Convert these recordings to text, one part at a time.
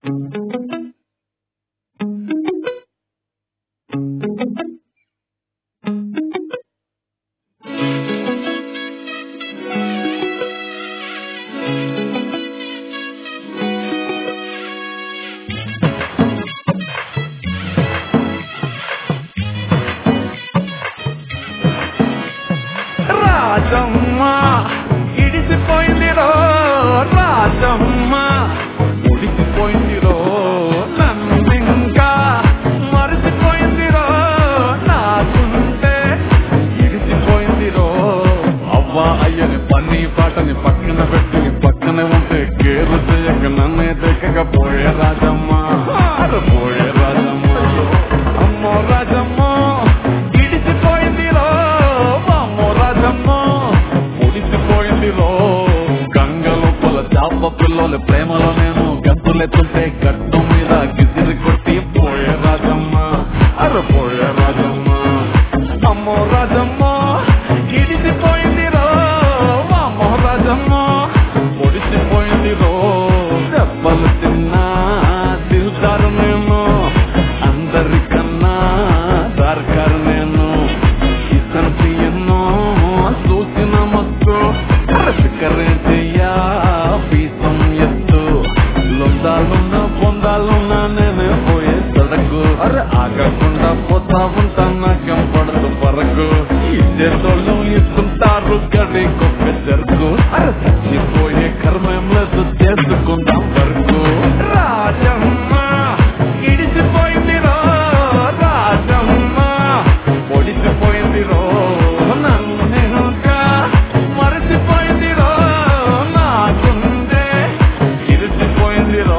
రాజమ్మ ఇడిసిపోయిందిరో, రాజమ్మ ముడిసిపోయిందిరో, నన్నింకా మరిసిపోయిందిరో, నాకుంటే ఇడిసిపోయిందిరో. అవ్వా అయ్యని పని పాటని పక్కన పెట్టి పక్కనే ఉంటే కేరు చేయక నన్నే దక్కకపోయే రాజమ్మ, పోయే రాజమ్మ. అమ్మో రాజమ్మ ఇడిసిపోయిందిరో, అమ్మో రాజమ్మ ముడిసిపోయిందిరో. గంగలో పొల చాప పిల్లల ప్రేమలో నేను గంతులెత్తుంటే గట్టు మీద గిసిరి కొట్టి పోయే రాజమ్మ, పోయే రాజమ్మ. అమ్మో రాజమ్మ ఇడిసిపోయిందిరో, అమ్మో రాజమ్మ ముడిసిపోయిందిరో. దెబ్బలు తిన్నా దిల్దారు నేను, అందరికన్నా దార్కారు నేను. ఇతను తీయన్నో చూసిన మత్తు కరే చెయ్యా పీసం ఎత్తు. లొందాలున్నా పొందాలున్నా నేనే పోయే సడకు. అరే ఆగకుండా పోతా ఉంటా నాకేం పడదు పరకు. ఇచ్చేటోళ్ళు ఇస్తుంటారు గడి గొప్ప జరుగు. అరే చచ్చిపోయే కర్మేం లేదు చేసుకుందాం వరకు. రాజమ్మ ఇడిసిపోయిందిరో, రాజమ్మ పొడిసిపోయిందిరో, నన్నుగా మరచిపోయిందిరో, నాకుందే ఇరిసిపోయిందిరో.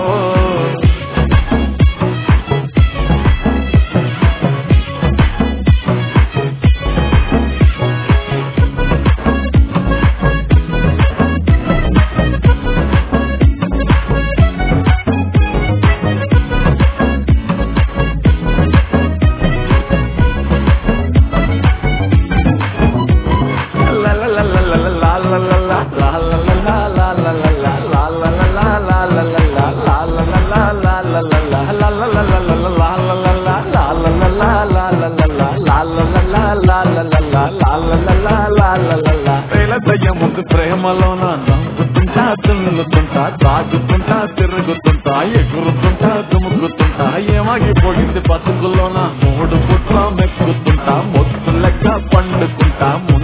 ముందు ప్రేమలోన నవ్వుతుంటా తుల్లుతుంటా తాగుతుంటా తిరుగుతుంటా ఎగురుతుంటా దుముకుతుంటా. ఏమాగిపోయింది బతుకులోన 3 పుట్ల మెక్కుతుంటా, మొత్తు లెక్క పండుకుంటా.